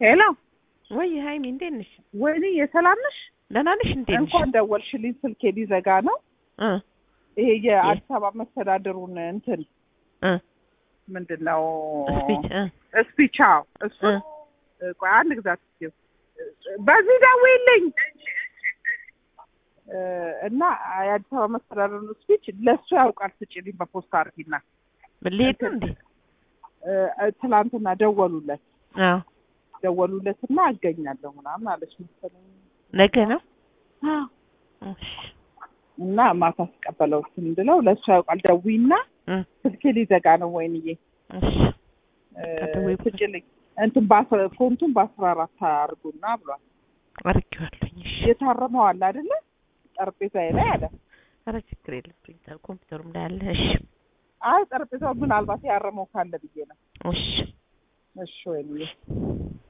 ሄሎ ወይ ሃይሚ እንዴት ነሽ? ወይኔ የሰላም ነሽ? ደህና ነሽ? እንዴት ነሽ? እንኳን ደወልሽልኝ። ስልኬ ሊዘጋ ነው። ይሄ የአዲስ አበባ መስተዳድሩን እንትን ምንድነው ስፒች እሱ ቆይ አንድ ግዛት እስኪ በዚህ ደውይልኝ እና የአዲስ አበባ መስተዳድሩን ስፒች ለሱ ያውቃል። ስጪልኝ በፖስታ አርጊና ልሄድ እንዴ? ትላንትና ደወሉለት። ደወሉለትና አገኛለሁ ምናምን አለች መሰለኝ። ነገ ነው እና ማታ ተቀበለው እንድለው ለሱ ያውቃል። ደውይና ስልኬ ሊዘጋ ነው ወይንዬ ስጪልኝ እንትን ፎንቱን በ14 አርጉና ብሏል። አርጌዋለሁ። እሺ የታረመው አለ አይደለ? ጠረጴዛዬ ላይ አለ። ኧረ ችግር የለም ፕሪንተር ኮምፒውተሩም ላይ አለ። እሺ አይ ጠረጴዛው ምናልባት ያረመው ካለ ብዬ ነው። እሺ እሺ ወይንዬ